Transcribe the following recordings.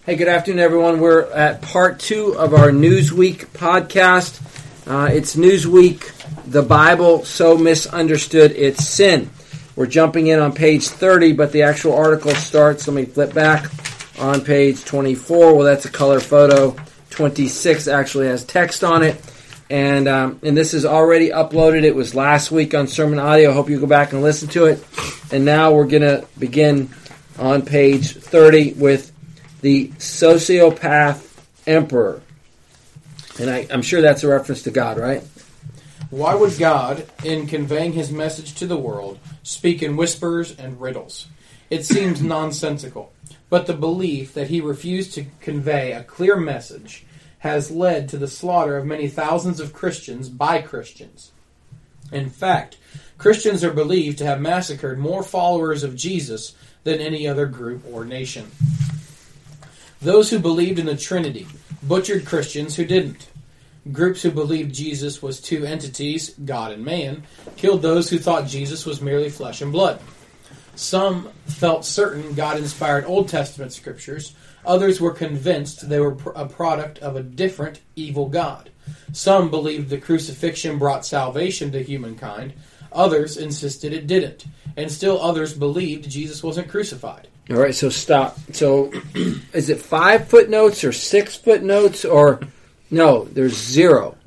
Hey, good afternoon, everyone. We're at part 2 of our Newsweek podcast. It's Newsweek, the Bible so misunderstood it's sin. We're jumping in on page 30, but the actual article starts, let me flip back, on page 24. Well, that's a color photo. 26 actually has text on it. And this is already uploaded. It was last week on Sermon Audio. I hope you go back and listen to it. And now we're going to begin on page 30 with the sociopath emperor. And I'm sure that's a reference to God, right? Why would God, in conveying his message to the world, speak in whispers and riddles? It seems nonsensical, but the belief that he refused to convey a clear message has led to the slaughter of many thousands of Christians by Christians. In fact, Christians are believed to have massacred more followers of Jesus than any other group or nation. Those who believed in the Trinity butchered Christians who didn't. Groups who believed Jesus was two entities, God and man, killed those who thought Jesus was merely flesh and blood. Some felt certain God inspired Old Testament scriptures. Others were convinced they were a product of a different, evil God. Some believed the crucifixion brought salvation to humankind. Others insisted it didn't. And still others believed Jesus wasn't crucified. All right, so stop. So is it 5 footnotes or 6 footnotes or... No, there's 0.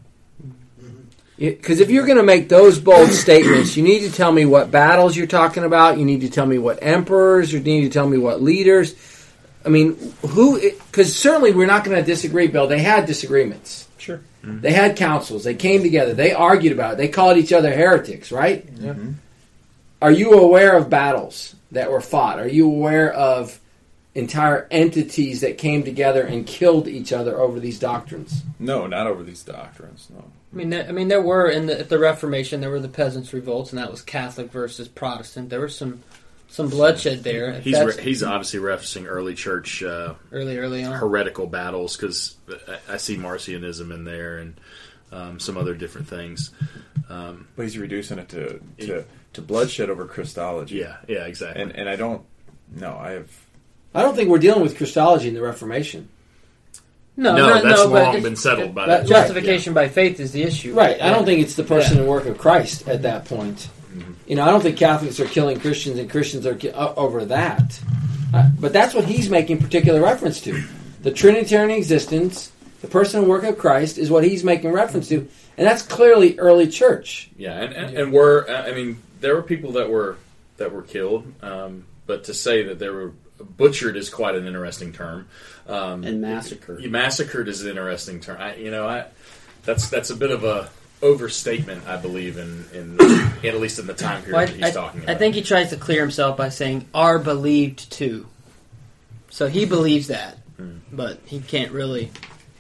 Because if you're going to make those bold statements, you need to tell me what battles you're talking about. You need to tell me what emperors. You need to tell me what leaders. I mean, who? Because certainly we're not going to disagree, Bill. They had disagreements. Sure. Mm-hmm. They had councils. They came together. They argued about it. They called each other heretics, right? Mm-hmm. Are you aware of battles that were fought? Are you aware of entire entities that came together and killed each other over these doctrines? No, not over these doctrines. No. I mean, there were at the Reformation. There were the peasants' revolts, and that was Catholic versus Protestant. There was some bloodshed there. He's obviously referencing early church, early on heretical battles, because I see Marcionism in there and some other different things. But he's reducing it to bloodshed over Christology. Yeah, exactly. And I don't. No, I don't think we're dealing with Christology in the Reformation. No, that's long been settled by that. Justification by faith is the issue. Right. I don't think it's the person and work of Christ at that point. Mm-hmm. I don't think Catholics are killing Christians and Christians are over that. But that's what he's making particular reference to. The Trinitarian existence, the person and work of Christ, is what he's making reference to. And that's clearly early church. Yeah, and there were people that were killed, but to say that they were butchered is quite an interesting term. And massacred. Massacred is an interesting term. That's a bit of a overstatement, I believe, in at least in the time period that he's talking about. I think he tries to clear himself by saying "are believed to," so he believes that, but he can't really.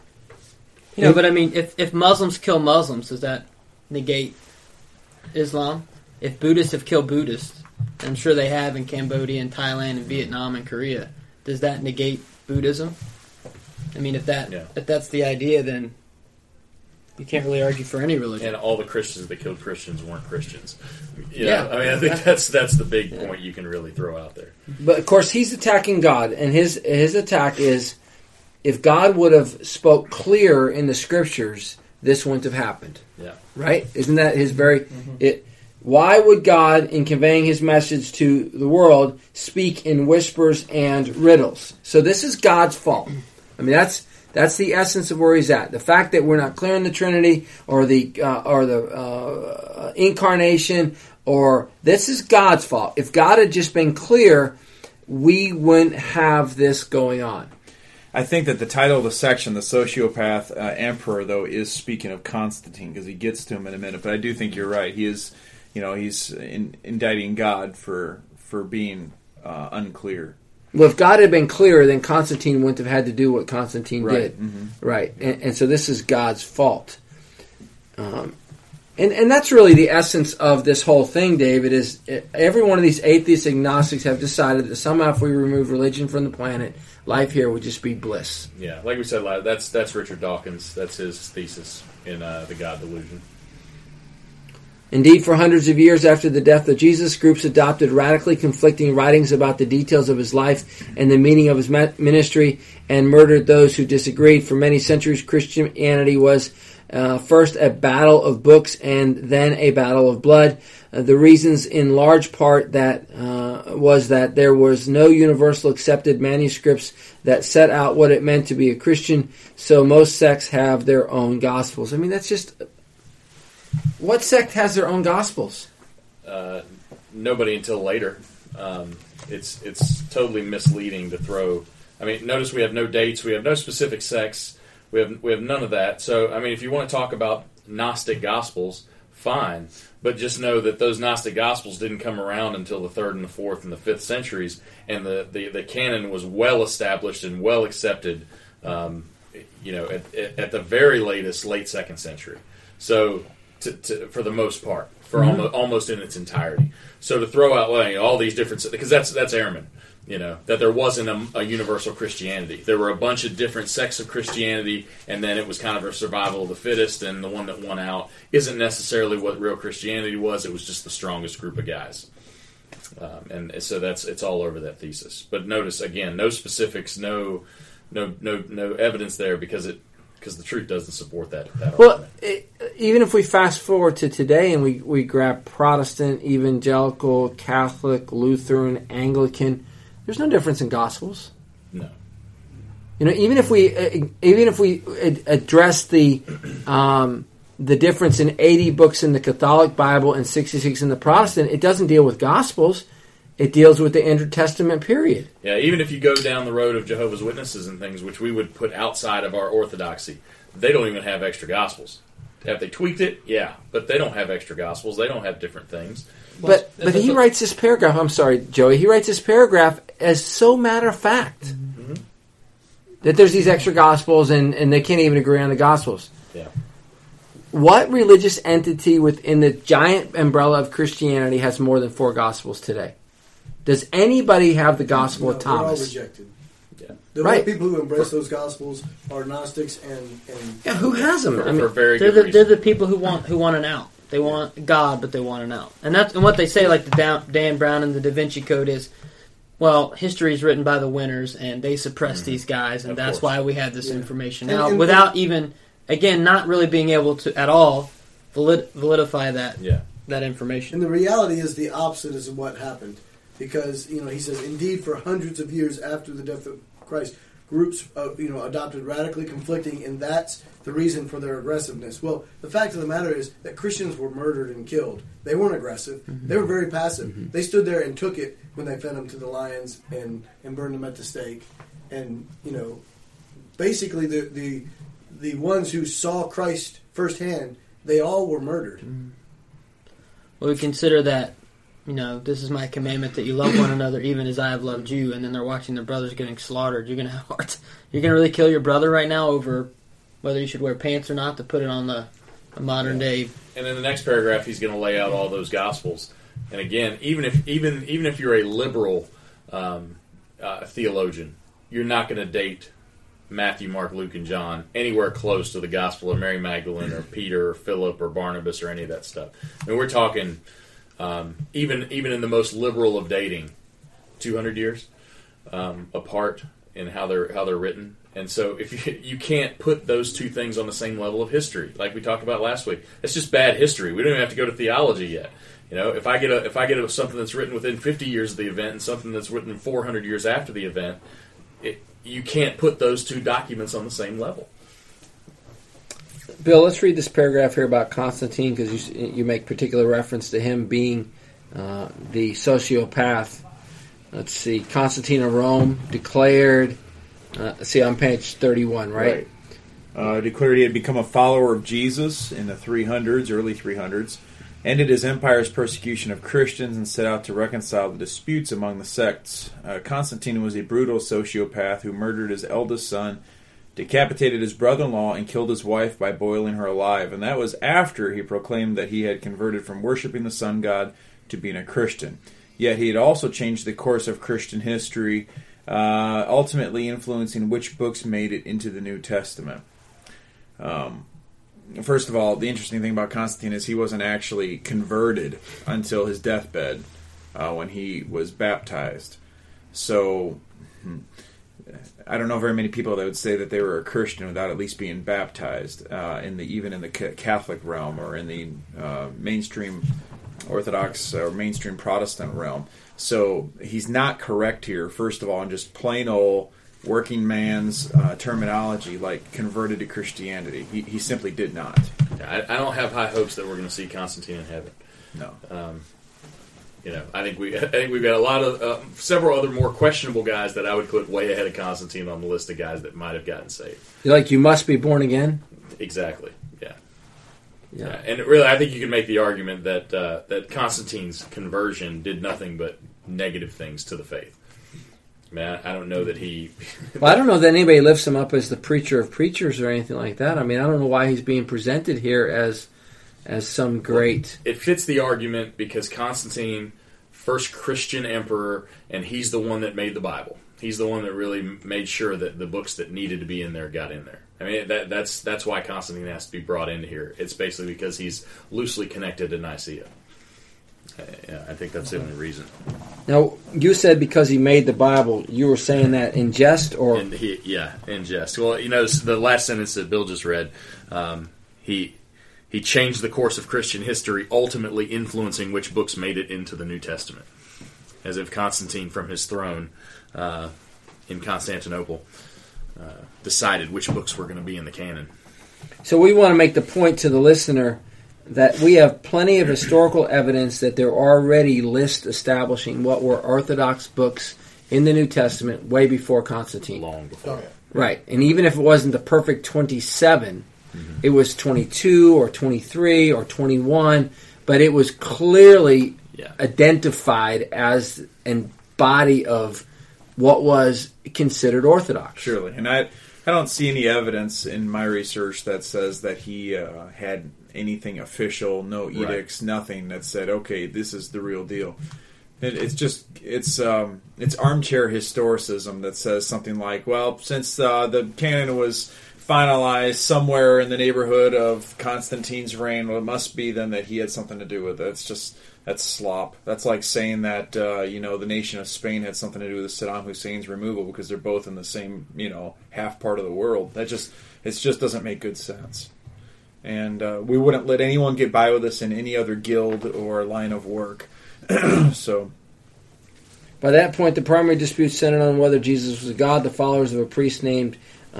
But I mean, if Muslims kill Muslims, does that negate Islam? If Buddhists have killed Buddhists, I'm sure they have in Cambodia and Thailand and Vietnam and Korea, does that negate Buddhism? I mean, if that's the idea, then you can't really argue for any religion. And all the Christians that killed Christians weren't Christians. I think that's the big point you can really throw out there. But of course, he's attacking God, and his attack is, if God would have spoke clear in the Scriptures, this wouldn't have happened. Yeah. Right? Isn't that his very... Why would God, in conveying his message to the world, speak in whispers and riddles? So this is God's fault. I mean, that's the essence of where he's at. The fact that we're not clear in the Trinity or the incarnation, or this is God's fault. If God had just been clear, we wouldn't have this going on. I think that the title of the section, the sociopath emperor, though, is speaking of Constantine, because he gets to him in a minute. But I do think you're right. He is... he's indicting God for being unclear. Well, if God had been clearer, then Constantine wouldn't have had to do what Constantine did. Mm-hmm. Right. And so this is God's fault. And that's really the essence of this whole thing, David, is every one of these atheist agnostics have decided that somehow if we remove religion from the planet, life here would just be bliss. Yeah, like we said, that's Richard Dawkins. That's his thesis in The God Delusion. Indeed, for hundreds of years after the death of Jesus, groups adopted radically conflicting writings about the details of his life and the meaning of his ministry and murdered those who disagreed. For many centuries, Christianity was first a battle of books and then a battle of blood. The reasons in large part that was that there was no universal accepted manuscripts that set out what it meant to be a Christian, so most sects have their own gospels. I mean, that's just... What sect has their own gospels? Nobody until later. It's totally misleading to throw... I mean, notice we have no dates, we have no specific sects, we have none of that. So, I mean, if you want to talk about Gnostic gospels, fine. But just know that those Gnostic Gospels didn't come around until the 3rd and the 4th and the 5th centuries, and the canon was well established and well accepted, at the very latest, late 2nd century. So, for the most part, for almost in its entirety. So to throw out all these different, because that's Ehrman, that there wasn't a universal Christianity. There were a bunch of different sects of Christianity, and then it was kind of a survival of the fittest, and the one that won out isn't necessarily what real Christianity was. It was just the strongest group of guys. And so it's all over that thesis. But notice, again, no specifics, no evidence there because the truth doesn't support that well, even if we fast forward to today and we grab Protestant, Evangelical, Catholic, Lutheran, Anglican, there's no difference in Gospels. No. Even if we address the difference in 80 books in the Catholic Bible and 66 in the Protestant, it doesn't deal with Gospels. It deals with the intertestament period. Yeah, even if you go down the road of Jehovah's Witnesses and things, which we would put outside of our orthodoxy, they don't even have extra Gospels. Have they tweaked it? Yeah, but they don't have extra Gospels. They don't have different things. But he writes this paragraph. I'm sorry, Joey. He writes this paragraph as so matter of fact that there's these extra Gospels and they can't even agree on the Gospels. Yeah. What religious entity within the giant umbrella of Christianity has more than 4 Gospels today? Does anybody have the Gospel of Thomas? They're all rejected. Yeah. The only people who embrace those Gospels are Gnostics and who has them? For very they're good they're the people who want an out. They want God, but they want an out. And what they say, like the Dan Brown and the Da Vinci Code is, well, history is written by the winners, and they suppress these guys, and that's why we have this information out without even, again, not really being able to at all validify that information. And the reality is the opposite is what happened. Because, he says, indeed, for hundreds of years after the death of Christ, groups, adopted radically conflicting, and that's the reason for their aggressiveness. Well, the fact of the matter is that Christians were murdered and killed. They weren't aggressive. Mm-hmm. They were very passive. Mm-hmm. They stood there and took it when they fed them to the lions and burned them at the stake. And, basically the ones who saw Christ firsthand, they all were murdered. Mm-hmm. Well, we consider that, this is my commandment that you love one another even as I have loved you, and then they're watching their brothers getting slaughtered. You're going to really kill your brother right now over whether you should wear pants or not to put it on the modern day. And in the next paragraph, he's going to lay out all those Gospels. And again, even if you're a liberal theologian, you're not going to date Matthew, Mark, Luke, and John anywhere close to the Gospel of Mary Magdalene or Peter or Philip or Barnabas or any of that stuff. I mean, we're talking even in the most liberal of dating, 200 years apart in how they're written. And so if you can't put those two things on the same level of history, like we talked about last week, it's just bad history. We don't even have to go to theology yet. If I get something that's written within 50 years of the event and something that's written 400 years after the event, you can't put those two documents on the same level. Bill, let's read this paragraph here about Constantine because you make particular reference to him being the sociopath. Let's see. Constantine of Rome declared, on page 31, right? Declared he had become a follower of Jesus in the 300s, early 300s, ended his empire's persecution of Christians, and set out to reconcile the disputes among the sects. Constantine was a brutal sociopath who murdered his eldest son, decapitated his brother-in-law, and killed his wife by boiling her alive. And that was after he proclaimed that he had converted from worshiping the sun god to being a Christian. Yet he had also changed the course of Christian history, ultimately influencing which books made it into the New Testament. first of all, the interesting thing about Constantine is he wasn't actually converted until his deathbed, when he was baptized. So, I don't know very many people that would say that they were a Christian without at least being baptized, even in the Catholic realm or in the mainstream Orthodox or mainstream Protestant realm. So he's not correct here, first of all, in just plain old working man's terminology, like converted to Christianity. He simply did not. I don't have high hopes that we're going to see Constantine in heaven. No. I think we've got a lot of several other more questionable guys that I would put way ahead of Constantine on the list of guys that might have gotten saved. You must be born again? Exactly. Yeah. And really, I think you can make the argument that Constantine's conversion did nothing but negative things to the faith. Man, I don't know that he... Well, I don't know that anybody lifts him up as the preacher of preachers or anything like that. I mean, I don't know why he's being presented here as some great... It fits the argument because Constantine, first Christian emperor, and he's the one that made the Bible. He's the one that really made sure that the books that needed to be in there got in there. I mean, that's why Constantine has to be brought into here. It's basically because he's loosely connected to Nicaea. I think that's the only reason. Now, you said because he made the Bible, you were saying that in jest, or in jest. Well, the last sentence that Bill just read, he changed the course of Christian history, ultimately influencing which books made it into the New Testament, as if Constantine, from his throne in Constantinople, decided which books were going to be in the canon. So we want to make the point to the listener that we have plenty of historical evidence that there are already lists establishing what were Orthodox books in the New Testament way before Constantine. Long before. Oh, yeah. Right. And even if it wasn't the perfect 27, it was 22 or 23 or 21, but it was clearly identified as a body of what was considered Orthodox. Surely. And I don't see any evidence in my research that says that he had anything official, no edicts, nothing that said, okay, this is the real deal. It's armchair historicism that says something like, well, since the canon was finalized somewhere in the neighborhood of Constantine's reign, well, it must be then that he had something to do with it. That's slop. That's like saying that the nation of Spain had something to do with Saddam Hussein's removal because they're both in the same half part of the world. It just doesn't make good sense. And we wouldn't let anyone get by with us in any other guild or line of work. So, by that point, the primary dispute centered on whether Jesus was God. The followers of a priest named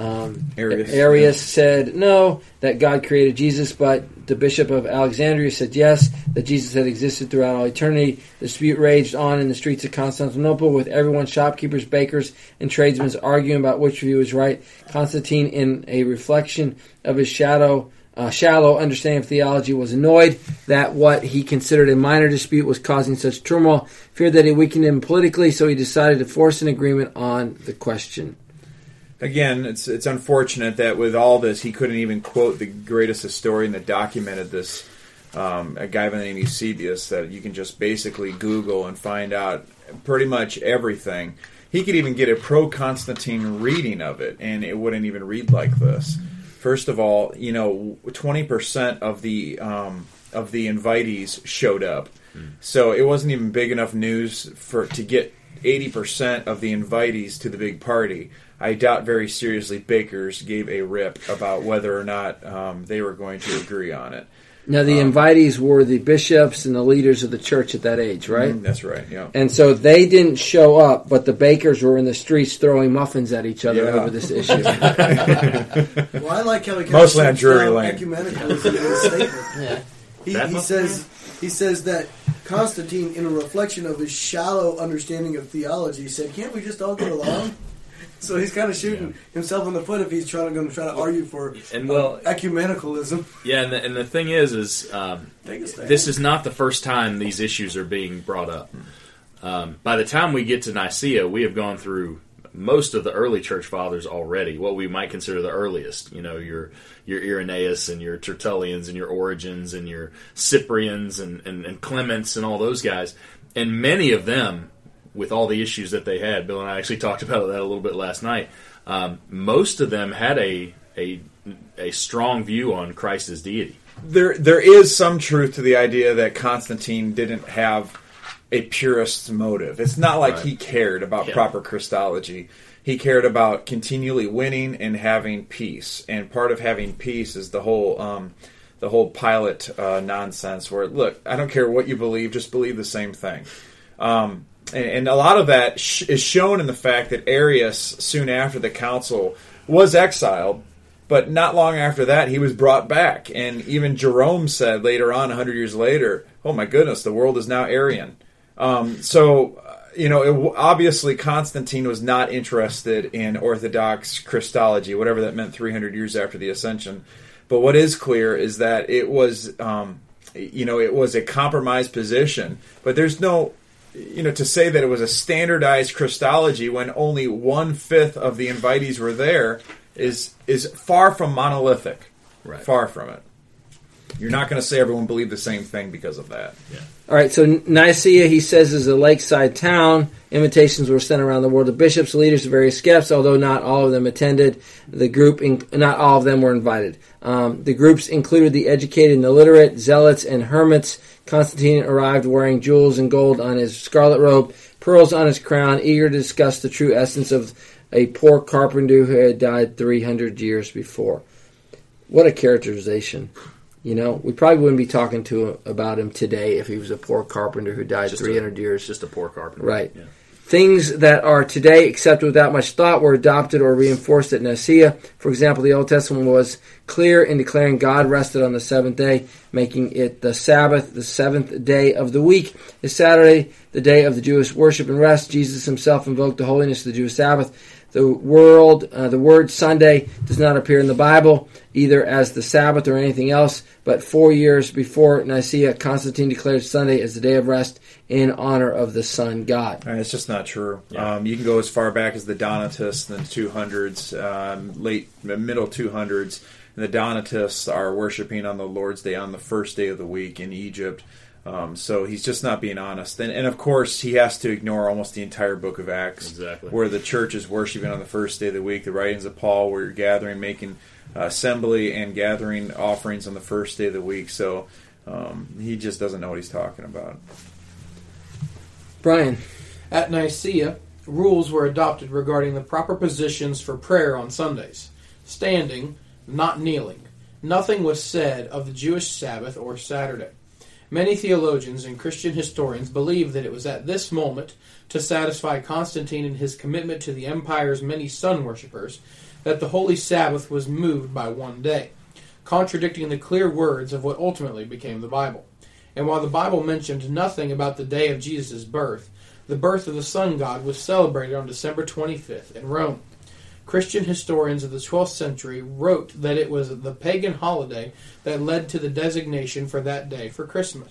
Arius said no, that God created Jesus, but the Bishop of Alexandria said yes, that Jesus had existed throughout all eternity. The dispute raged on in the streets of Constantinople, with everyone, shopkeepers, bakers, and tradesmen, arguing about which view is right. Constantine, in a reflection of his shallow understanding of theology, was annoyed that what he considered a minor dispute was causing such turmoil, feared that it weakened him politically, so he decided to force an agreement on the question. Again, it's unfortunate that with all this, he couldn't even quote the greatest historian that documented this, a guy by the name of Eusebius, that you can just basically Google and find out pretty much everything. He could even get a pro-Constantine reading of it, and it wouldn't even read like this. First of all, 20% of the invitees showed up, so it wasn't even big enough news to get 80% of the invitees to the big party. I doubt very seriously bakers gave a rip about whether or not they were going to agree on it. Now, the invitees were the bishops and the leaders of the church at that age, right? That's right, yeah. And so they didn't show up, but the bakers were in the streets throwing muffins at each other over this issue. Well, I like how he mostly on Drury Lane. Ecumenicalism in his statement. He says that Constantine, in a reflection of his shallow understanding of theology, said, "Can't we just all get along?" So he's kind of shooting himself in the foot if he's going to try to argue for ecumenicalism. Yeah, and the thing is this is not the first time these issues are being brought up. By the time we get to Nicaea, we have gone through most of the early church fathers already, what we might consider the earliest. Your Irenaeus and your Tertullians and your Origins and your Cyprians and Clements and all those guys. And many of them, with all the issues that they had, Bill and I actually talked about that a little bit last night, most of them had a a strong view on Christ's deity. There is some truth to the idea that Constantine didn't have a purist motive. It's not like he cared about proper Christology. He cared about continually winning and having peace. And part of having peace is the whole Pilate nonsense where, look, I don't care what you believe, just believe the same thing. And a lot of that is shown in the fact that Arius, soon after the council, was exiled. But not long after that, he was brought back. And even Jerome said later on, 100 years later, oh my goodness, the world is now Arian. Obviously Constantine was not interested in Orthodox Christology, whatever that meant 300 years after the Ascension. But what is clear is that it was, it was a compromised position. But there's no, to say that it was a standardized Christology when only 1/5 of the invitees were there is far from monolithic. Right. Far from it. You're not going to say everyone believed the same thing because of that. Yeah. All right, so Nicaea, he says, is a lakeside town. Invitations were sent around the world to bishops, leaders of various scapes, although not all of them attended. The group, not all of them were invited. The groups included the educated and illiterate, zealots and hermits. Constantine arrived wearing jewels and gold on his scarlet robe, pearls on his crown, eager to discuss the true essence of a poor carpenter who had died 300 years before. What a characterization. We probably wouldn't be talking about him today if he was a poor carpenter who died 300 years. Just a poor carpenter. Right. Yeah. Things that are today accepted without much thought were adopted or reinforced at Nicaea. For example, the Old Testament was clear in declaring God rested on the seventh day, making it the Sabbath. The seventh day of the week is Saturday, the day of the Jewish worship and rest. Jesus himself invoked the holiness of the Jewish Sabbath. The word Sunday does not appear in the Bible, either as the Sabbath or anything else, but 4 years before Nicaea, Constantine declared Sunday as the day of rest in honor of the sun god. It's just not true. Yeah. You can go as far back as the Donatists in the 200s, middle 200s. And the Donatists are worshiping on the Lord's Day on the first day of the week in Egypt. So he's just not being honest. And of course, he has to ignore almost the entire book of Acts, where the church is worshiping on the first day of the week. The writings of Paul, where you're gathering, making assembly and gathering offerings on the first day of the week. So he just doesn't know what he's talking about. Brian. At Nicaea, rules were adopted regarding the proper positions for prayer on Sundays. Standing, not kneeling. Nothing was said of the Jewish Sabbath or Saturday. Many theologians and Christian historians believe that it was at this moment, to satisfy Constantine in his commitment to the empire's many sun worshippers, that the Holy Sabbath was moved by 1 day, contradicting the clear words of what ultimately became the Bible. And while the Bible mentioned nothing about the day of Jesus' birth, the birth of the sun god was celebrated on December 25th in Rome. Christian historians of the 12th century wrote that it was the pagan holiday that led to the designation for that day for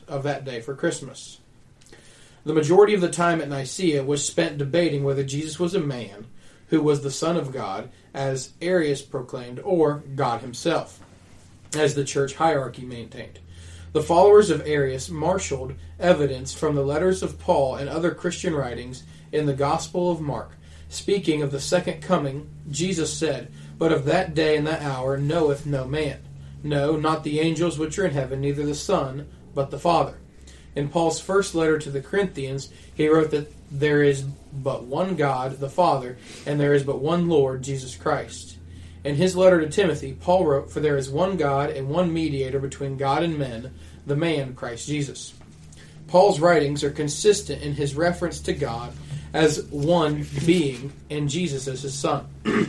Christmas. The majority of the time at Nicaea was spent debating whether Jesus was a man who was the Son of God, as Arius proclaimed, or God himself, as the church hierarchy maintained. The followers of Arius marshaled evidence from the letters of Paul and other Christian writings in the Gospel of Mark. Speaking of the second coming, Jesus said, "But of that day and that hour knoweth no man. No, not the angels which are in heaven, neither the Son, but the Father." In Paul's first letter to the Corinthians, he wrote that there is but one God, the Father, and there is but one Lord, Jesus Christ. In his letter to Timothy, Paul wrote, "For there is one God and one mediator between God and men, the man Christ Jesus." Paul's writings are consistent in his reference to God as one being and Jesus as his Son.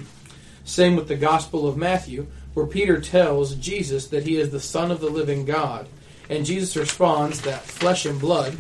Same with the Gospel of Matthew, where Peter tells Jesus that he is the Son of the living God, and Jesus responds that flesh and blood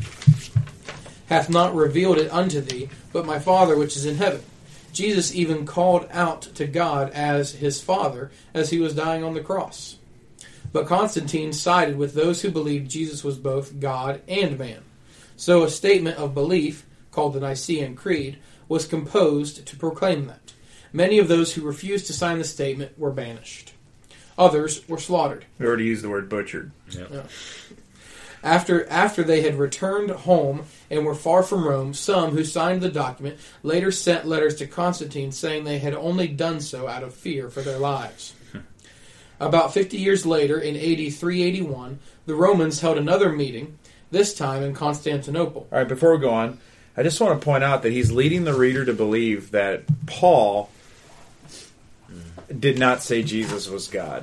hath not revealed it unto thee, but my Father which is in heaven. Jesus even called out to God as his Father as he was dying on the cross. But Constantine sided with those who believed Jesus was both God and man. So a statement of belief, called the Nicene Creed, was composed to proclaim that. Many of those who refused to sign the statement were banished. Others were slaughtered. We already used the word butchered. Yep. Yeah. After they had returned home and were far from Rome, some who signed the document later sent letters to Constantine saying they had only done so out of fear for their lives. About 50 years later, in AD 381, the Romans held another meeting, this time in Constantinople. All right, before we go on, I just want to point out that he's leading the reader to believe that Paul did not say Jesus was God.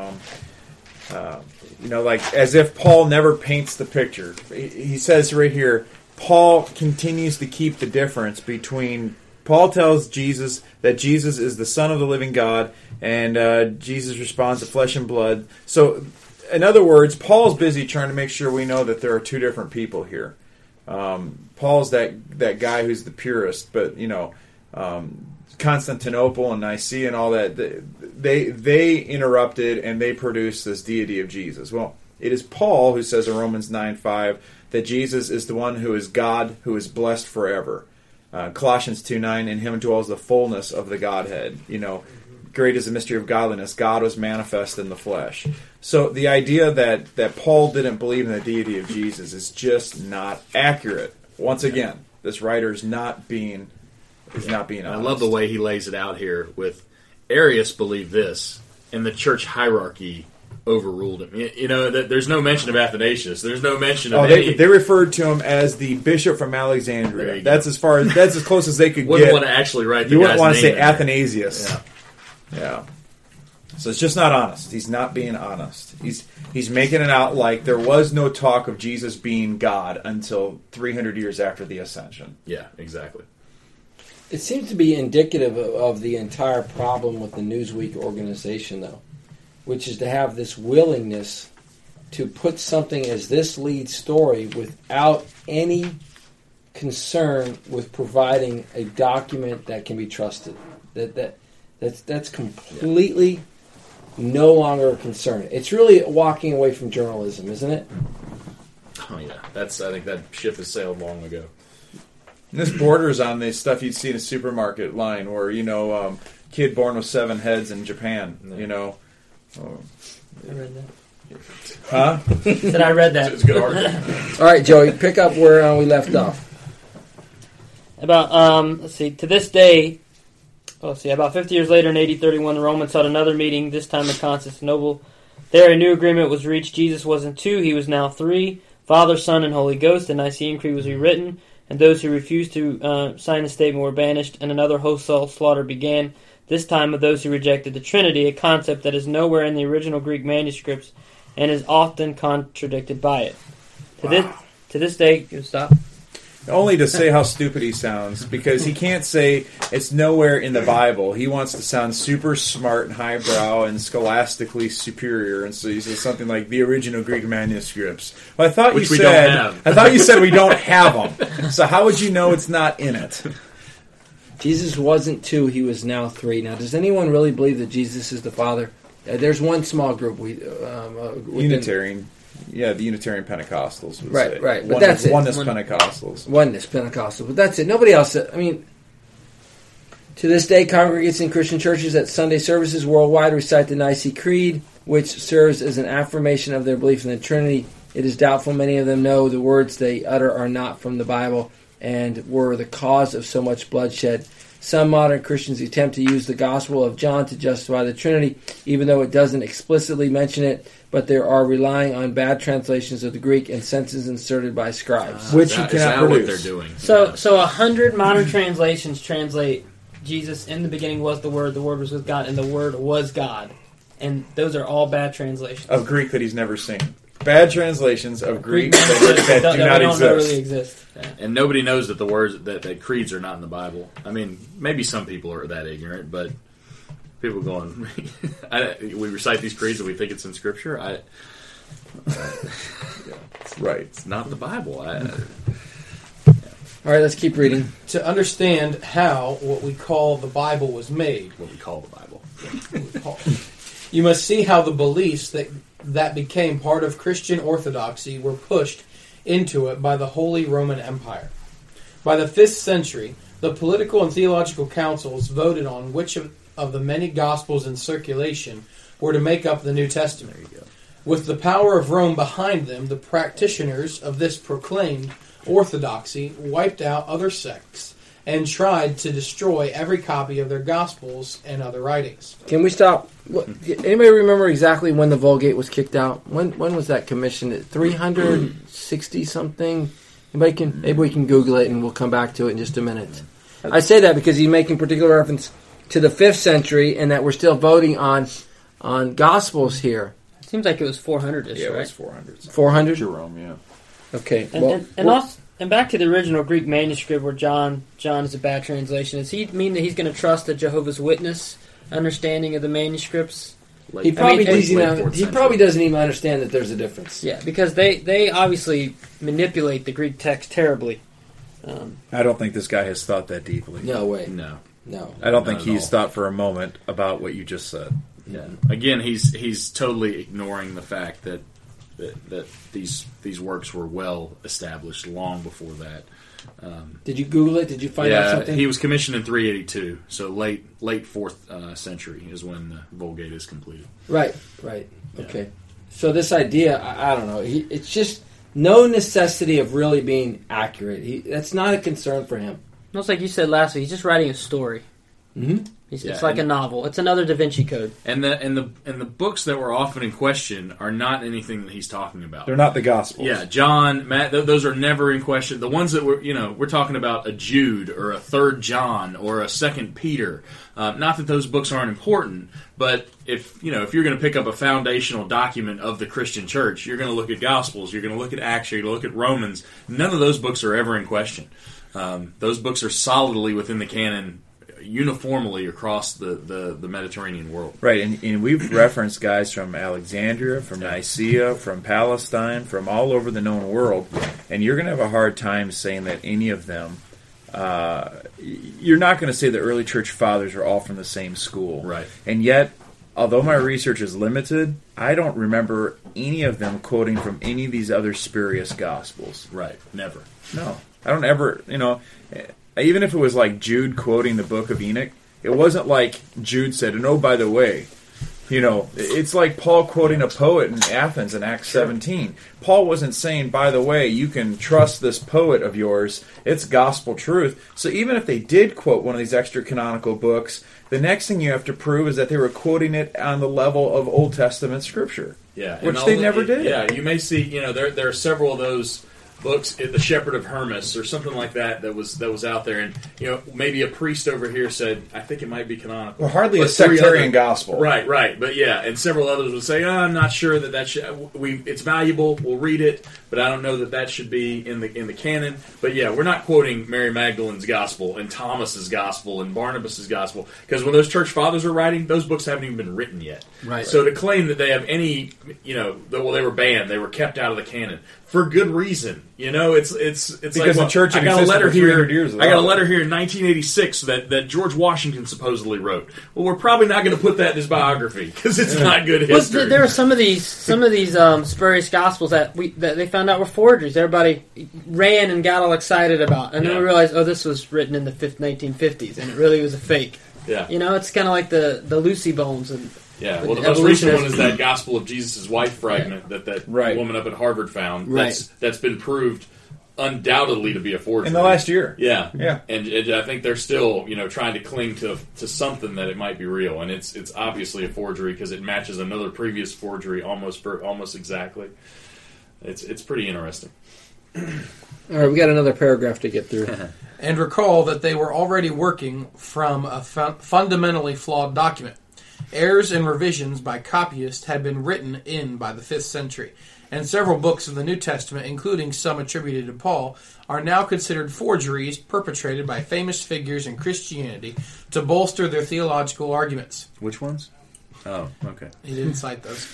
Like as if Paul never paints the picture. He says right here, Paul continues to keep the difference between... Paul tells Jesus that Jesus is the Son of the living God, and Jesus responds to flesh and blood. So, in other words, Paul's busy trying to make sure we know that there are two different people here. Paul's that guy who's the purist, but Constantinople and Nicaea and all that, they interrupted and they produced this deity of Jesus. Well, it is Paul who says in Romans 9:5 that Jesus is the one who is God, who is blessed forever. Colossians 2:9, in him dwells the fullness of the Godhead. Great is the mystery of godliness. God was manifest in the flesh. So the idea that Paul didn't believe in the deity of Jesus is just not accurate. Once again, this writer is not being honest. I love the way he lays it out here with Arius believed this, and the church hierarchy overruled him. There's no mention of Athanasius. There's no mention of they referred to him as the bishop from Alexandria. That's as close as they could wouldn't get. Want to actually write. You wouldn't want to say Athanasius. Yeah. So it's just not honest. He's not being honest. He's making it out like there was no talk of Jesus being God until 300 years after the ascension. Yeah, exactly. It seems to be indicative of the entire problem with the Newsweek organization, though, which is to have this willingness to put something as this lead story without any concern with providing a document that can be trusted. That's completely no longer a concern. It's really walking away from journalism, isn't it? Oh yeah, I think that ship has sailed long ago. And this borders on the stuff you'd see in a supermarket line, where kid born with 7 heads in Japan. I read that. Huh? Said I read that. It's a good article. All right, Joey, pick up where we left off. About to this day. About 50 years later, in AD 31, the Romans held another meeting, this time in Constantinople. There, a new agreement was reached. Jesus wasn't 2; he was now 3. Father, Son, and Holy Ghost. The Nicene Creed was rewritten, and those who refused to sign the statement were banished, and another wholesale slaughter began, this time of those who rejected the Trinity, a concept that is nowhere in the original Greek manuscripts and is often contradicted by it. To this day, stop. Only to say how stupid he sounds, because he can't say it's nowhere in the Bible. He wants to sound super smart and highbrow and scholastically superior, and so he says something like the original Greek manuscripts. Well, I thought you said we don't have them. So how would you know it's not in it? Jesus wasn't 2; he was now 3. Now, does anyone really believe that Jesus is the Father? There's one small group. Unitarian. Yeah, the Unitarian Pentecostals would say. Right. But that's it. Oneness Pentecostals. Oneness Pentecostals. But that's it. Nobody else. To this day, congregates in Christian churches at Sunday services worldwide recite the Nicene Creed, which serves as an affirmation of their belief in the Trinity. It is doubtful many of them know the words they utter are not from the Bible and were the cause of so much bloodshed. Some modern Christians attempt to use the Gospel of John to justify the Trinity, even though it doesn't explicitly mention it, but they are relying on bad translations of the Greek and sentences inserted by scribes. Which you cannot produce. What they're doing. So 100 modern translations translate Jesus, in the beginning was the Word was with God, and the Word was God. And those are all bad translations. Of Greek that he's never seen. Bad translations of Greek that do not exist. Really exist. Yeah. And nobody knows that the words that creeds are not in the Bible. I mean, maybe some people are that ignorant, but people going, we recite these creeds and we think it's in Scripture. Right. It's not the Bible. All right, let's keep reading. To understand how what we call the Bible was made. What we call the Bible. You must see how the beliefs that became part of Christian orthodoxy were pushed into it by the Holy Roman Empire. By the 5th century, the political and theological councils voted on which of the many Gospels in circulation were to make up the New Testament. With the power of Rome behind them, the practitioners of this proclaimed orthodoxy wiped out other sects and tried to destroy every copy of their Gospels and other writings. Can we stop? Anybody remember exactly when the Vulgate was kicked out? When was that commissioned? 360 something? Maybe we can Google it and we'll come back to it in just a minute. I say that because he's making particular reference to the 5th century and that we're still voting on Gospels here. Seems like it was 400-ish, Yeah, right? it was 400. 400? Jerome, yeah. Okay. And back to the original Greek manuscript where John is a bad translation. Does he mean that he's going to trust the Jehovah's Witness understanding of the manuscripts? He probably doesn't even understand that there's a difference. Yeah, because they obviously manipulate the Greek text terribly. I don't think this guy has thought that deeply. No way. No. I don't think he's thought for a moment about what you just said. Yeah. Again, he's totally ignoring the fact that these works were well established long before that. Did you Google it? Did you find out something? He was commissioned in 382, so late 4th century is when the Vulgate is completed. Right. Yeah. Okay. So this idea, I don't know. It's just no necessity of really being accurate. That's not a concern for him. It's like you said last week. He's just writing a story. Mm-hmm. It's like a novel. It's another Da Vinci Code. And the books that were often in question are not anything that he's talking about. They're not the Gospels. Yeah, John, Matt, those are never in question. The ones that we're talking about a Jude or a 3rd John or a 2nd Peter. Not that those books aren't important, but if you're going to pick up a foundational document of the Christian church, you're going to look at Gospels, you're going to look at Acts, you're going to look at Romans. None of those books are ever in question. Those books are solidly within the canon uniformly across the Mediterranean world. Right, and we've referenced guys from Alexandria, from Nicaea, from Palestine, from all over the known world, and you're going to have a hard time saying that any of them, you're not going to say the early church fathers are all from the same school. Right. And yet, although my research is limited, I don't remember any of them quoting from any of these other spurious Gospels. Right, never. No, I don't ever, even if it was like Jude quoting the book of Enoch, it wasn't like Jude said, and oh, by the way, it's like Paul quoting a poet in Athens in Acts 17. Paul wasn't saying, by the way, you can trust this poet of yours, it's gospel truth. So even if they did quote one of these extra canonical books, the next thing you have to prove is that they were quoting it on the level of Old Testament scripture. Yeah, which they never did. Yeah, you may see, there are several of those books, The Shepherd of Hermas or something like that was out there, and maybe a priest over here said, I think it might be canonical. Well, hardly a sectarian gospel. Right, but yeah, and several others would say, I'm not sure that should, it's valuable, we'll read it, but I don't know that should be in the canon. But yeah, we're not quoting Mary Magdalene's gospel and Thomas's gospel and Barnabas's gospel, because when those church fathers were writing, those books haven't even been written yet. Right. So to claim that they have any, they were banned, they were kept out of the canon for good reason. It's because like, the church I got a letter here. I got a letter it. here in 1986 that George Washington supposedly wrote. Well, we're probably not going to put that in his biography because it's not good history. There are some of these spurious gospels that they found out were forgeries. Everybody ran and got all excited about, and then we realized, this was written in the 1950s, and it really was a fake. Yeah, it's kind of like the Lucy Bones and. Yeah, well, the most recent one is that Gospel of Jesus' Wife fragment that woman up at Harvard found. Right. That's been proved undoubtedly to be a forgery in the last year. Yeah. And I think they're still trying to cling to something that it might be real, and it's obviously a forgery because it matches another previous forgery almost exactly. It's pretty interesting. All right, we got another paragraph to get through. And recall that they were already working from a fundamentally flawed document. Errors and revisions by copyists had been written in by the 5th century, and several books of the New Testament, including some attributed to Paul, are now considered forgeries perpetrated by famous figures in Christianity to bolster their theological arguments. Which ones? Oh, okay. He didn't cite those.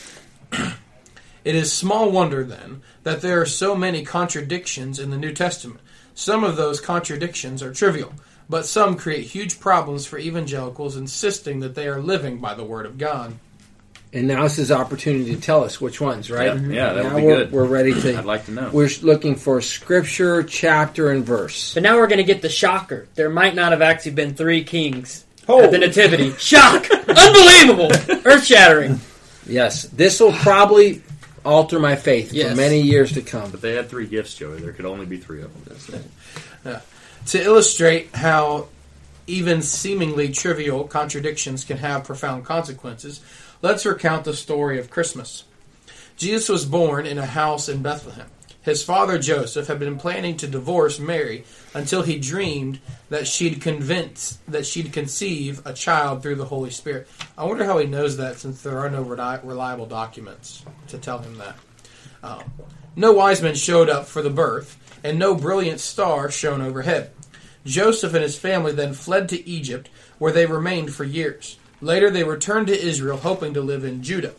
It is small wonder, then, that there are so many contradictions in the New Testament. Some of those contradictions are trivial, but some create huge problems for evangelicals insisting that they are living by the Word of God. And now is his opportunity to tell us which ones, right? Yeah, that would now be good. We're ready to. I'd like to know. We're looking for scripture, chapter, and verse. But now we're going to get the shocker. There might not have actually been 3 kings at the Nativity. Shock! Unbelievable! Earth-shattering. Yes, this will probably alter my faith for many years to come. But they had 3 gifts, Joey. There could only be 3 of them. Yeah. To illustrate how even seemingly trivial contradictions can have profound consequences, let's recount the story of Christmas. Jesus was born in a house in Bethlehem. His father Joseph had been planning to divorce Mary until he dreamed that she'd conceive a child through the Holy Spirit. I wonder how he knows that, since there are no reliable documents to tell him that. No wise men showed up for the birth, and no brilliant star shone overhead. Joseph and his family then fled to Egypt, where they remained for years. Later they returned to Israel, hoping to live in Judea.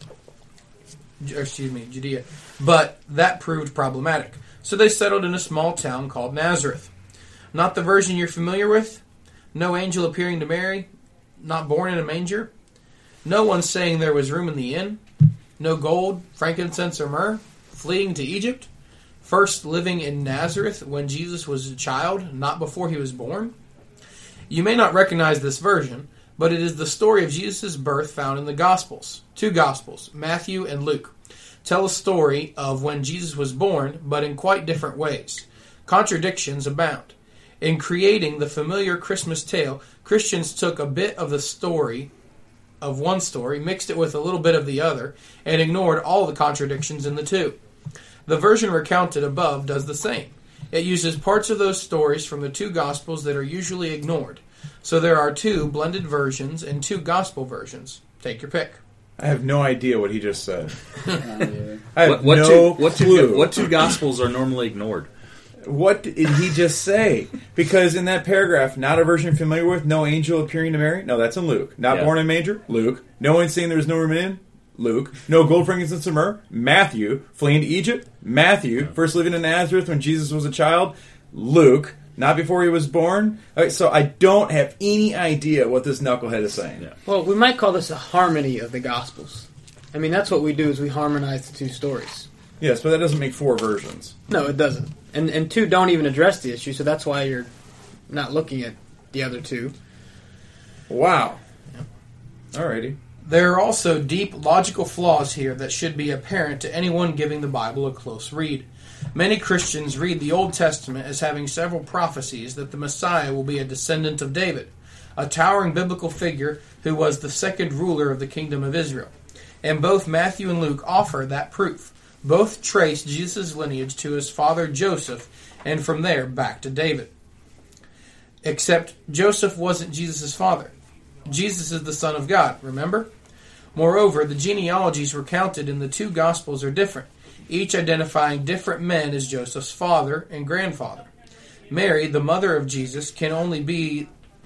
But that proved problematic. So they settled in a small town called Nazareth. Not the version you're familiar with? No angel appearing to Mary? Not born in a manger? No one saying there was room in the inn? No gold, frankincense, or myrrh? Fleeing to Egypt? First living in Nazareth when Jesus was a child, not before he was born? You may not recognize this version, but it is the story of Jesus' birth found in the Gospels. Two Gospels, Matthew and Luke, tell a story of when Jesus was born, but in quite different ways. Contradictions abound. In creating the familiar Christmas tale, Christians took a bit of the story of one story, mixed it with a little bit of the other, and ignored all the contradictions in the two. The version recounted above does the same. It uses parts of those stories from the two Gospels that are usually ignored. So there are two blended versions and two Gospel versions. Take your pick. I have no idea what he just said. I have no clue. What two Gospels are normally ignored? What did he just say? Because in that paragraph, not a version you're familiar with, no angel appearing to Mary. No, that's in Luke. Not born in a manger. Luke. No one saying there was no room in. Luke. No gold, frankincense, or myrrh. Matthew. Fleeing to Egypt. Matthew. First living in Nazareth when Jesus was a child. Luke. Not before he was born. Okay, so I don't have any idea what this knucklehead is saying. Yeah. Well, we might call this a harmony of the Gospels. I mean, that's what we do, is we harmonize the two stories. Yes, but that doesn't make four versions. No, it doesn't. And two don't even address the issue, so that's why you're not looking at the other two. Wow. Yep. Alrighty. There are also deep logical flaws here that should be apparent to anyone giving the Bible a close read. Many Christians read the Old Testament as having several prophecies that the Messiah will be a descendant of David, a towering biblical figure who was the second ruler of the kingdom of Israel. And both Matthew and Luke offer that proof. Both trace Jesus' lineage to his father Joseph, and from there back to David. Except Joseph wasn't Jesus' father. Jesus is the Son of God, remember? Moreover, the genealogies recounted in the two Gospels are different, each identifying different men as Joseph's father and grandfather. Mary, the mother of Jesus, can be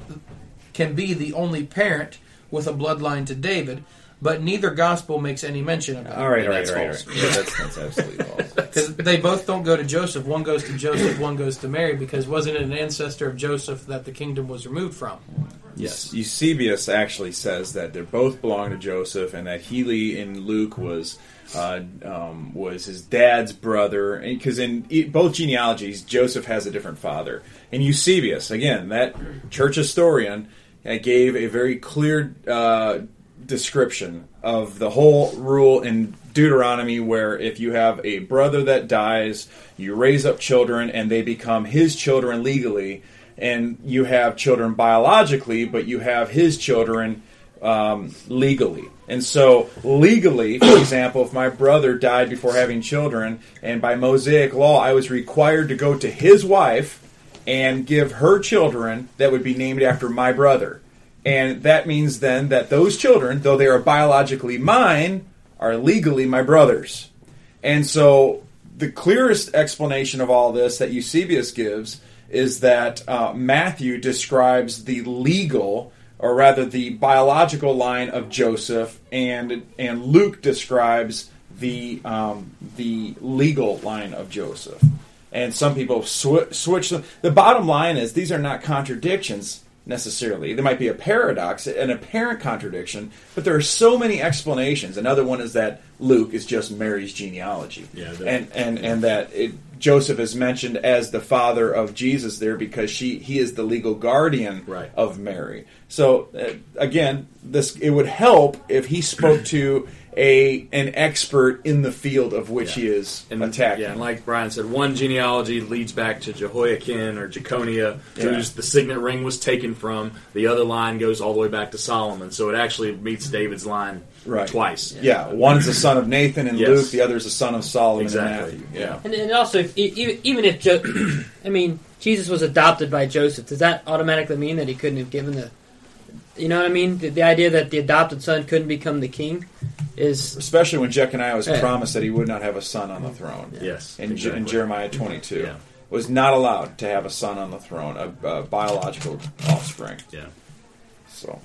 the only parent with a bloodline to David, but neither gospel makes any mention of it. All right. Yeah, that's absolutely false. Because they both don't go to Joseph. One goes to Joseph, one goes to Mary, because wasn't it an ancestor of Joseph that the kingdom was removed from? Yes. Eusebius actually says that they both belong to Joseph, and that Heli in Luke was his dad's brother, because in both genealogies, Joseph has a different father. And Eusebius, again, that church historian, gave a very clear description of the whole rule in Deuteronomy, where if you have a brother that dies, you raise up children and they become his children legally, and you have children biologically, but you have his children legally. And so legally, for example, if my brother died before having children, and by Mosaic law I was required to go to his wife and give her children that would be named after my brother. And that means then that those children, though they are biologically mine, are legally my brother's. And so the clearest explanation of all this that Eusebius gives is that Matthew describes the legal, or rather the biological line of Joseph, and Luke describes the legal line of Joseph. And some people switch them. The bottom line is these are not contradictions necessarily. There might be a paradox, an apparent contradiction, but there are so many explanations. Another one is that Luke is just Mary's genealogy. Yeah, and that Joseph is mentioned as the father of Jesus there because he is the legal guardian of Mary. So again, it would help if he spoke to an expert in the field of which he is attacking. Yeah, and like Brian said, one genealogy leads back to Jehoiakim or Jeconiah, whose the signet ring was taken from. The other line goes all the way back to Solomon, so it actually meets David's line twice. Yeah, one's the son of Nathan in Luke, the other's the son of Solomon in Matthew. Yeah, and also, even if Jesus was adopted by Joseph, does that automatically mean that he couldn't have given the... You know what I mean? The idea that the adopted son couldn't become the king is... Especially when Jeconiah was promised that he would not have a son on the throne. Yes. In Jeremiah 22. Was not allowed to have a son on the throne, a biological offspring. Yeah. So...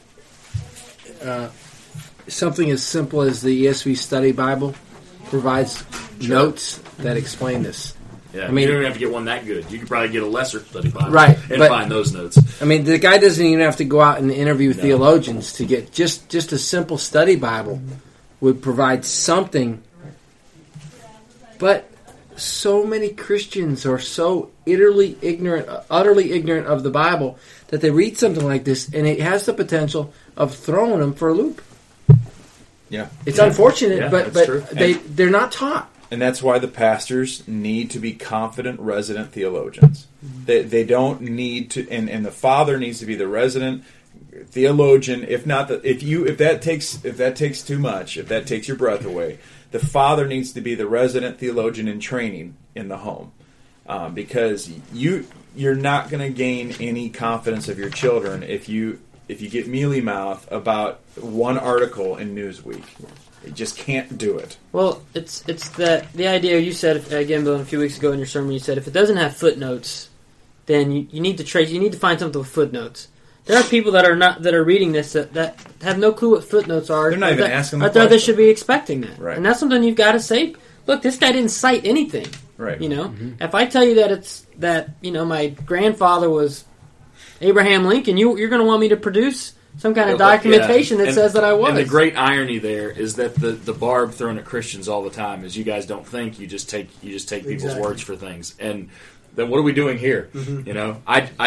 something as simple as the ESV Study Bible provides notes that explain this. Yeah, I mean, you don't even have to get one that good. You could probably get a lesser study Bible and find those notes. I mean, the guy doesn't even have to go out and interview theologians to get just a simple study Bible would provide something. But so many Christians are so utterly ignorant of the Bible that they read something like this and it has the potential of throwing them for a loop. Yeah, it's unfortunate, but true. they're not taught. And that's why the pastors need to be confident resident theologians. They don't need to, and the father needs to be the resident theologian. If not, if that takes too much, if that takes your breath away, the father needs to be the resident theologian in training in the home, because you're not going to gain any confidence of your children if you get mealy mouth about one article in Newsweek. You just can't do it. Well, it's the idea you said again, Bill, a few weeks ago in your sermon. You said if it doesn't have footnotes, then you need to trace. You need to find something with footnotes. There are people that are reading this that have no clue what footnotes are. They're not even asking the question. I thought they should be expecting that, right? And that's something you've got to say. Look, this guy didn't cite anything, right? You know, if I tell you that my grandfather was Abraham Lincoln, you're going to want me to produce some kind of documentation that says that I was. And the great irony there is that the barb thrown at Christians all the time is you guys don't think, you just take people's words for things. And then what are we doing here? You know,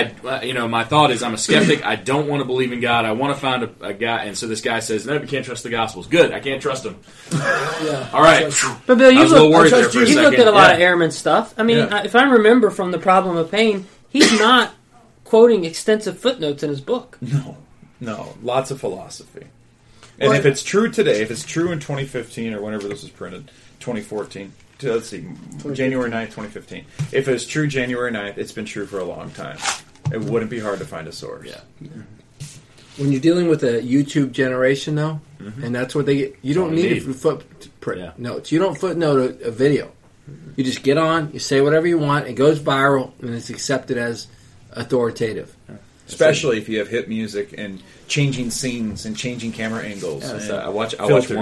my thought is I'm a skeptic. I don't want to believe in God. I want to find a guy. And so this guy says, no, you can't trust the Gospels. Good, I can't trust him. All right. But Bill, you've looked at a lot of Ehrman stuff. I mean, if I remember from The Problem of Pain, he's not quoting extensive footnotes in his book. No, lots of philosophy. And if it's true today, if it's true in 2015 or whenever this was printed, 2014, let's see, January 9th, 2015. If it's true January 9th, it's been true for a long time. It wouldn't be hard to find a source. Yeah. When you're dealing with a YouTube generation, though, and that's what they get, you don't need to footprint notes. You don't footnote a video. You just get on, you say whatever you want, it goes viral, and it's accepted as authoritative. Especially if you have hit music and changing scenes and changing camera angles. I watch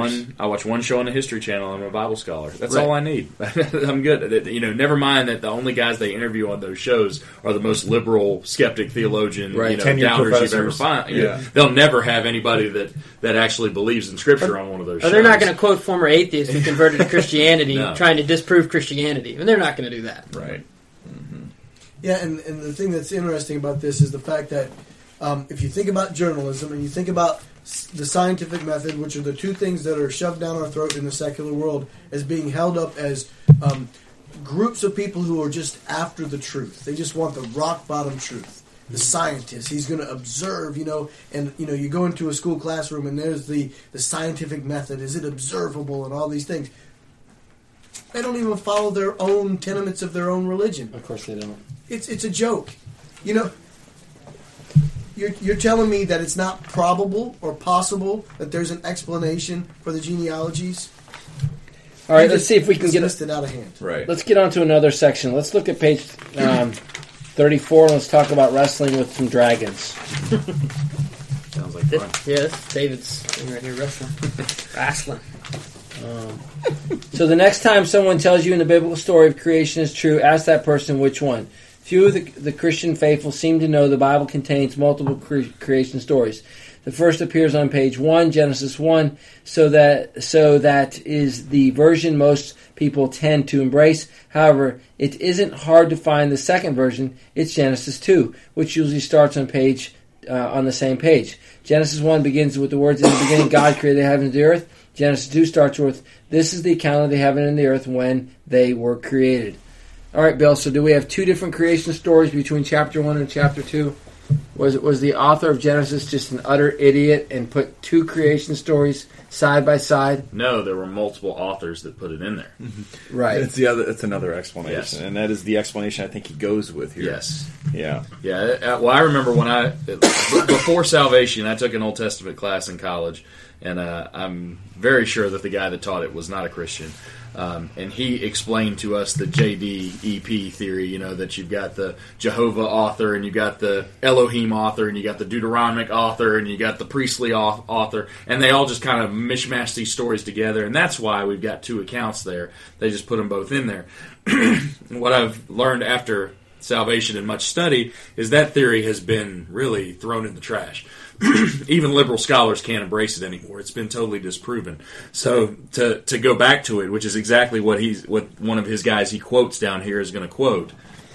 one show on the History Channel. I'm a Bible scholar. That's all I need. I'm good. Never mind that the only guys they interview on those shows are the most liberal, skeptic theologian, doubters you've ever found. They'll never have anybody that actually believes in Scripture on one of those shows. They're not going to quote former atheists who converted to Christianity trying to disprove Christianity. And they're not going to do that. Right. Yeah, and the thing that's interesting about this is the fact that if you think about journalism and you think about the scientific method, which are the two things that are shoved down our throat in the secular world, as being held up as groups of people who are just after the truth. They just want the rock-bottom truth. The scientist, he's going to observe, and you go into a school classroom and there's the scientific method. Is it observable and all these things? They don't even follow their own tenements of their own religion. Of course they don't. It's a joke. You're telling me that it's not probable or possible that there's an explanation for the genealogies? All right, let's see if we can get it out of hand. Right. Let's get on to another section. Let's look at page 34 and let's talk about wrestling with some dragons. Sounds like fun. Yes, David's right here wrestling. Wrestling. So the next time someone tells you in the biblical story of creation is true, ask that person which one. Few of the Christian faithful seem to know the Bible contains multiple creation stories. The first appears on page 1, Genesis 1, so that is the version most people tend to embrace. However, it isn't hard to find the second version. It's Genesis 2, which usually starts on page on the same page. Genesis 1 begins with the words, "In the beginning God created the heaven and the earth." Genesis 2 starts with, "This is the account of the heaven and the earth when they were created." All right, Bill, so do we have two different creation stories between chapter 1 and chapter 2? Was the author of Genesis just an utter idiot and put two creation stories side by side? No, there were multiple authors that put it in there. Mm-hmm. Right. It's another explanation, Yes. and that is the explanation I think he goes with here. Yes. Yeah. Yeah. Well, I remember when before salvation, I took an Old Testament class in college, and I'm very sure that the guy that taught it was not a Christian. And he explained to us the JDEP theory, that you've got the Jehovah author, and you've got the Elohim author, and you got the Deuteronomic author, and you got the priestly author, and they all just kind of mishmash these stories together, and that's why we've got two accounts there. They just put them both in there. What I've learned after salvation and much study is that theory has been really thrown in the trash. Even liberal scholars can't embrace it anymore. It's been totally disproven. So to go back to it, which is exactly what one of his guys he quotes down here is going to quote.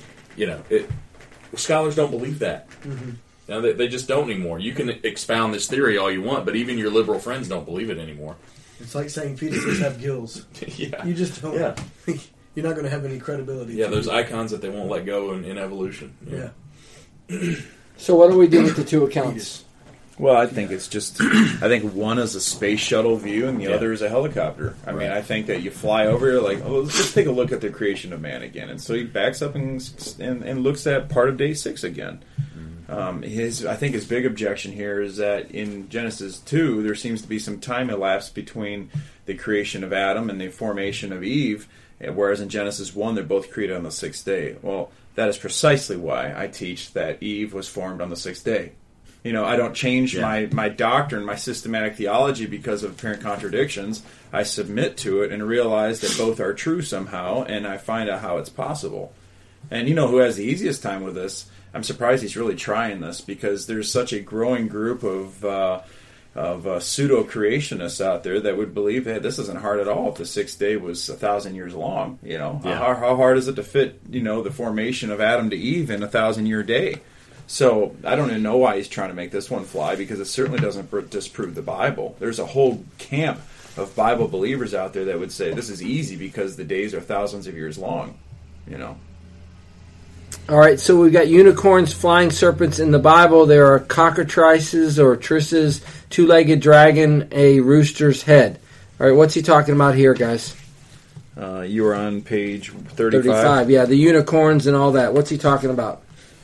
Scholars don't believe that. Mm-hmm. Now they just don't anymore. You can expound this theory all you want, but even your liberal friends don't believe it anymore. It's like saying fetuses have gills. Yeah, you just don't. Yeah. You're not going to have any credibility. Yeah, those icons that they won't let go in evolution. Yeah. So what do we do with the two accounts? Well, I think it's just, I think one is a space shuttle view and the other is a helicopter. I mean, I think that you fly over, you're like, let's just take a look at the creation of man again. And so he backs up and looks at part of day 6 again. I think his big objection here is that in Genesis 2, there seems to be some time elapsed between the creation of Adam and the formation of Eve, whereas in Genesis 1, they're both created on the 6th day. Well, that is precisely why I teach that Eve was formed on the 6th day. I don't change my doctrine, my systematic theology because of apparent contradictions. I submit to it and realize that both are true somehow, and I find out how it's possible. And who has the easiest time with this? I'm surprised he's really trying this, because there's such a growing group of pseudo-creationists out there that would believe, hey, this isn't hard at all if the 6th day was 1,000 years long. How hard is it to fit, the formation of Adam to Eve in a 1,000-year day? So I don't even know why he's trying to make this one fly, because it certainly doesn't disprove the Bible. There's a whole camp of Bible believers out there that would say this is easy because the days are thousands of years long. All right, so we've got unicorns, flying serpents in the Bible. There are cockatrices or trisses, two-legged dragon, a rooster's head. All right, what's he talking about here, guys? You were on page 35. 35, yeah, the unicorns and all that. What's he talking about?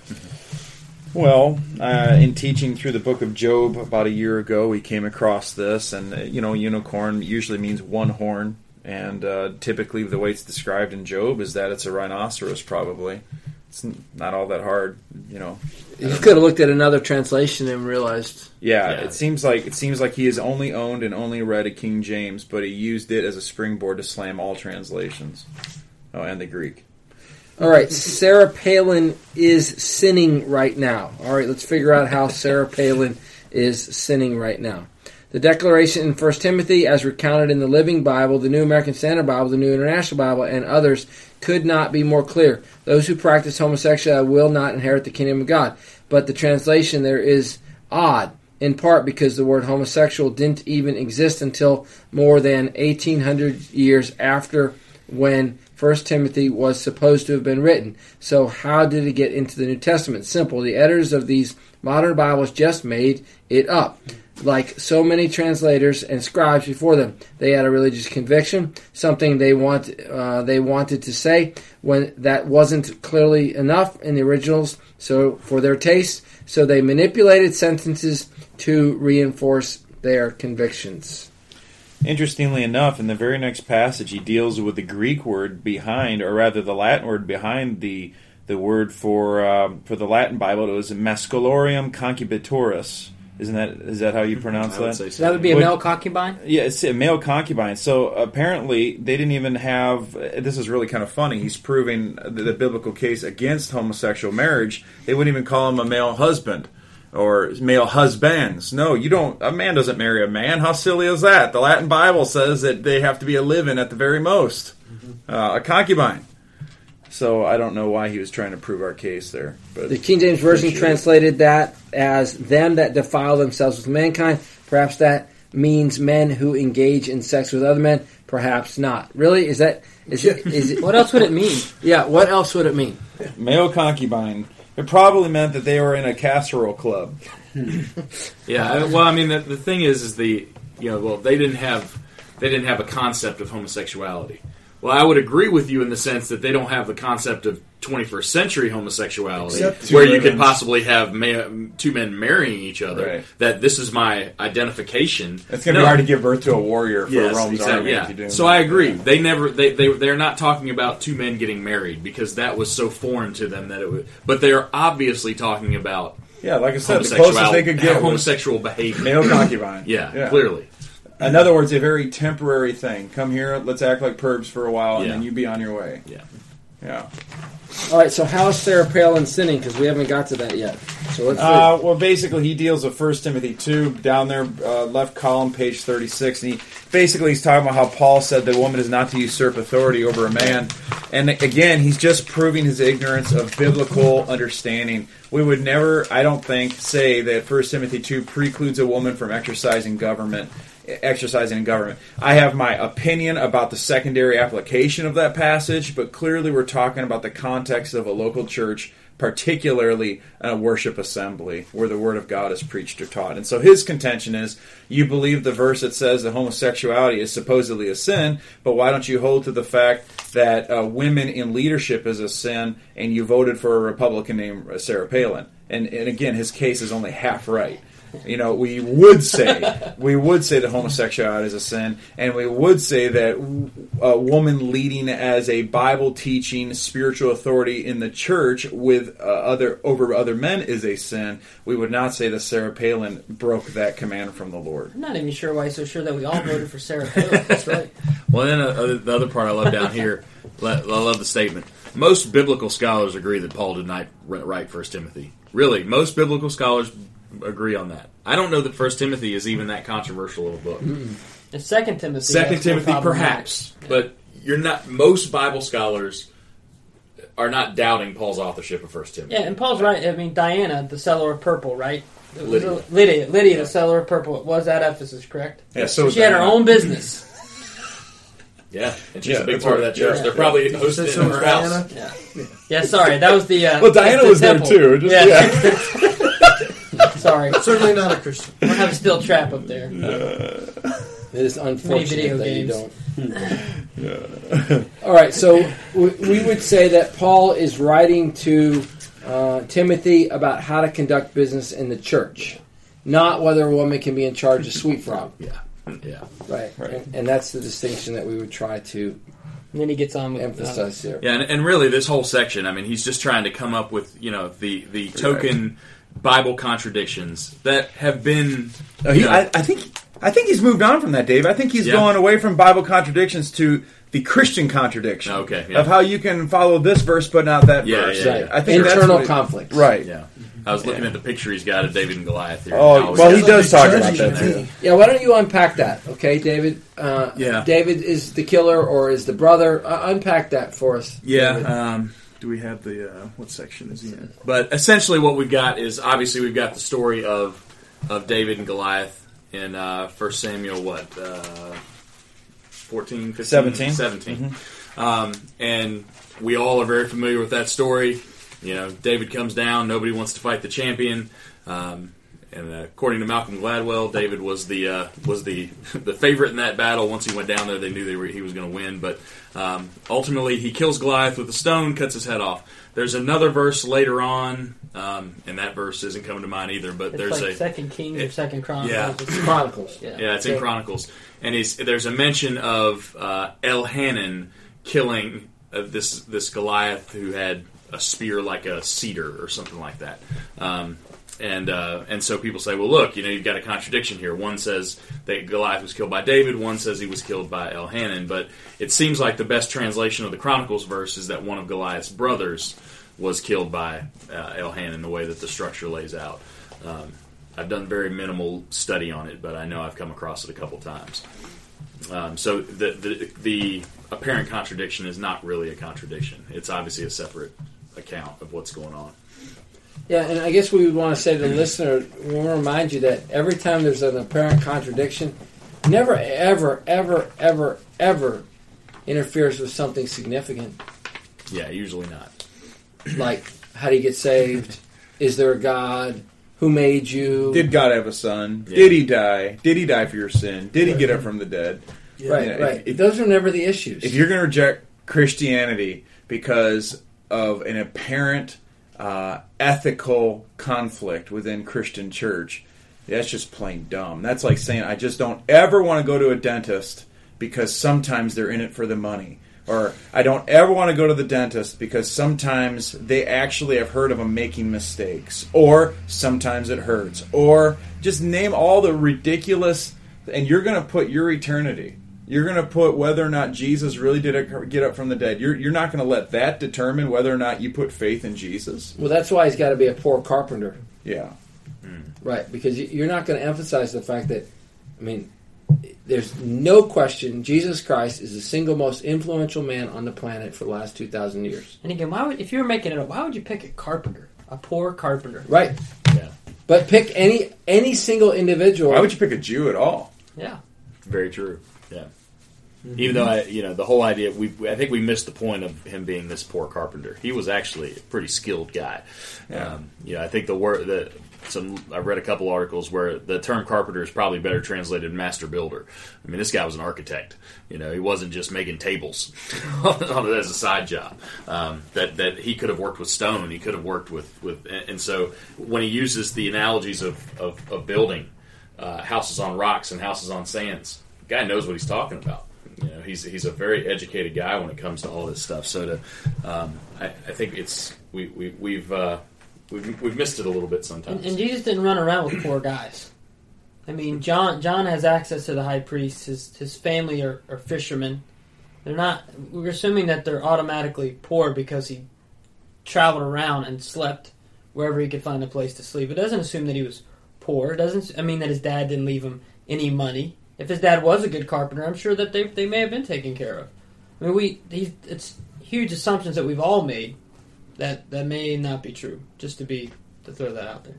Well, in teaching through the book of Job about a year ago, we came across this, and unicorn usually means one horn, and typically the way it's described in Job is that it's a rhinoceros, probably. It's not all that hard, You could have looked at another translation and realized. Yeah, it seems like he has only owned and only read a King James, but he used it as a springboard to slam all translations. Oh, and the Greek. All right, Sarah Palin is sinning right now. All right, let's figure out how Sarah Palin is sinning right now. The declaration in 1 Timothy, as recounted in the Living Bible, the New American Standard Bible, the New International Bible, and others, could not be more clear. Those who practice homosexuality will not inherit the kingdom of God. But the translation there is odd, in part because the word homosexual didn't even exist until more than 1,800 years after when 1 Timothy was supposed to have been written. So how did it get into the New Testament? Simple. The editors of these modern Bibles just made it up. Like so many translators and scribes before them, they had a religious conviction, something they wanted to say when that wasn't clearly enough in the originals. So for their taste, so they manipulated sentences to reinforce their convictions. Interestingly enough, in the very next passage, he deals with the Greek word behind, or rather the Latin word behind the word for the Latin Bible. It was masculorium concubitoris. Is that how you pronounce that? So that would be a male concubine? Yeah, it's a male concubine. So apparently they didn't even have, this is really kind of funny, he's proving the biblical case against homosexual marriage. They wouldn't even call him a male husband or male husbands. No, a man doesn't marry a man. How silly is that? The Latin Bible says that they have to be a live-in at the very most. A concubine. So I don't know why he was trying to prove our case there. But the King James Version translated that as them that defile themselves with mankind. Perhaps that means men who engage in sex with other men. Perhaps not. Really? Is it? What else would it mean? Yeah, what else would it mean? Male concubine. It probably meant that they were in a casserole club. Yeah. Well, I mean, the thing is they didn't have a concept of homosexuality. Well, I would agree with you in the sense that they don't have the concept of 21st century homosexuality, where you could possibly have two men marrying each other. Right. That this is my identification. It's going to be hard to give birth to a warrior for Rome's army. Yeah. If you do. So I agree. They're not talking about two men getting married because that was so foreign to them that it would. But they are obviously talking about like I said, the closest they could get homosexual behavior, male concubine. Yeah, clearly. In other words, a very temporary thing. Come here, let's act like pervs for a while, and then you be on your way. Yeah. All right, so how is Sarah Palin sinning? Because we haven't got to that yet. So let's well, basically, he deals with 1 Timothy 2, down there, left column, page 36. And he's talking about how Paul said that a woman is not to usurp authority over a man. And again, he's just proving his ignorance of biblical understanding. We would never, I don't think, say that 1 Timothy 2 precludes a woman from exercising in government. I have my opinion about the secondary application of that passage, but clearly we're talking about the context of a local church, particularly a worship assembly where the Word of God is preached or taught. And so his contention is, you believe the verse that says that homosexuality is supposedly a sin, but why don't you hold to the fact that women in leadership is a sin, and you voted for a Republican named Sarah Palin? And again, his case is only half right. We would say that homosexuality is a sin, and we would say that a woman leading as a Bible-teaching spiritual authority in the church with over other men is a sin. We would not say that Sarah Palin broke that command from the Lord. I'm not even sure why he's so sure that we all voted for Sarah Palin. That's right. Well, then the other part I love down here, I love the statement. Most biblical scholars agree that Paul did not write 1 Timothy. Really, most biblical scholars agree on that. I don't know that 1 Timothy is even that controversial of a book. And 2 Timothy. 2 Timothy, perhaps, but you're not. Most Bible scholars are not doubting Paul's authorship of 1 Timothy. Yeah, and Paul's right. I mean, Diana, the seller of purple, right? Lydia, the seller of purple, was at Ephesus, correct? Yeah, so she had her own business. Yeah, and she's a big part of that church. They're probably hosting it in her house. Yeah, sorry, that was the. Well, Diana was temple. there too. Sorry. Certainly not a Christian. We'll have a steel trap up there. It is unfortunate that games. You don't. All right, so we would say that Paul is writing to Timothy about how to conduct business in the church, not whether a woman can be in charge of Sweet Frog. Yeah. Right. And that's the distinction that we would try to and then he gets on with emphasize here. Yeah, and really this whole section, I mean, he's just trying to come up with, the token Bible contradictions that have been. I think he's moved on from that, Dave. I think he's going away from Bible contradictions to the Christian contradiction. Okay, of how you can follow this verse but not that verse. Yeah. I think internal conflict. Right. Yeah. I was looking at the picture he's got of David and Goliath here. Oh, well, he does talk about that too. Yeah, why don't you unpack that, okay, David? David is the killer or is the brother? Unpack that for us. Yeah. Do we have the what section is he in? But essentially, what we've got is obviously we've got the story of David and Goliath in 1 Samuel 14, 15, 17. Mm-hmm. And we all are very familiar with that story. David comes down. Nobody wants to fight the champion. And according to Malcolm Gladwell, David was the favorite in that battle. Once he went down there, they knew he was going to win. But ultimately, he kills Goliath with a stone, cuts his head off. There's another verse later on, and that verse isn't coming to mind either. But it's there's like 2 Kings or 2 Chronicles. Yeah, it's Chronicles. Yeah, it's in Chronicles, and there's a mention of Elhanan killing this Goliath who had a spear like a cedar or something like that. And so people say, well, look, you've got a contradiction here. One says that Goliath was killed by David. One says he was killed by Elhanan. But it seems like the best translation of the Chronicles verse is that one of Goliath's brothers was killed by Elhanan, the way that the structure lays out. I've done very minimal study on it, but I know I've come across it a couple times. So the apparent contradiction is not really a contradiction. It's obviously a separate account of what's going on. Yeah, and I guess we would want to say to the listener, we want to remind you that every time there's an apparent contradiction, never, ever, ever, ever, ever interferes with something significant. Yeah, usually not. Like, how do you get saved? Is there a God? Who made you? Did God have a son? Yeah. Did he die? Did he die for your sin? Did he get up from the dead? Yeah. Right, right. If those are never the issues. If you're going to reject Christianity because of an apparent ethical conflict within Christian church, that's just plain dumb. That's like saying, I just don't ever want to go to a dentist because sometimes they're in it for the money. Or I don't ever want to go to the dentist because sometimes they actually have heard of them making mistakes. Or sometimes it hurts. Or just name all the ridiculous, and you're going to put your eternity. You're going to put whether or not Jesus really did get up from the dead. You're not going to let that determine whether or not you put faith in Jesus. Well, that's why he's got to be a poor carpenter. Yeah. Right, because you're not going to emphasize the fact that, I mean, there's no question Jesus Christ is the single most influential man on the planet for the last 2,000 years. And again, if you were making it up, why would you pick a carpenter? A poor carpenter. Right. Yeah. But pick any single individual. Why would you pick a Jew at all? Yeah. Very true. Yeah. Mm-hmm. Even though the whole idea, I think we missed the point of him being this poor carpenter. He was actually a pretty skilled guy. Yeah. I think I've read a couple articles where the term carpenter is probably better translated master builder. I mean, this guy was an architect. He wasn't just making tables as a side job. That he could have worked with stone. He could have worked with and so when he uses the analogies of building houses on rocks and houses on sands, the guy knows what he's talking about. He's a very educated guy when it comes to all this stuff. So I think it's we've missed it a little bit sometimes. And Jesus didn't run around with poor guys. I mean, John has access to the high priest. His family are fishermen. They're not. We're assuming that they're automatically poor because he traveled around and slept wherever he could find a place to sleep. It doesn't assume that he was poor. It doesn't. I mean that his dad didn't leave him any money. If his dad was a good carpenter, I'm sure that they may have been taken care of. I mean, it's huge assumptions that we've all made that may not be true. Just to throw that out there.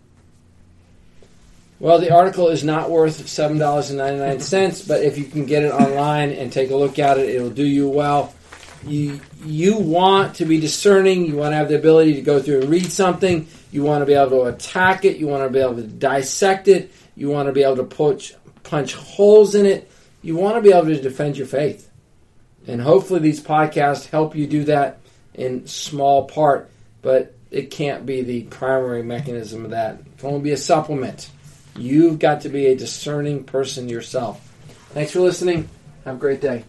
Well, the article is not worth $7.99, but if you can get it online and take a look at it, it'll do you well. You want to be discerning. You want to have the ability to go through and read something. You want to be able to attack it. You want to be able to dissect it. You want to be able to punch holes in it. You want to be able to defend your faith. And hopefully these podcasts help you do that in small part, but it can't be the primary mechanism of that. It can only be a supplement. You've got to be a discerning person yourself. Thanks for listening. Have a great day.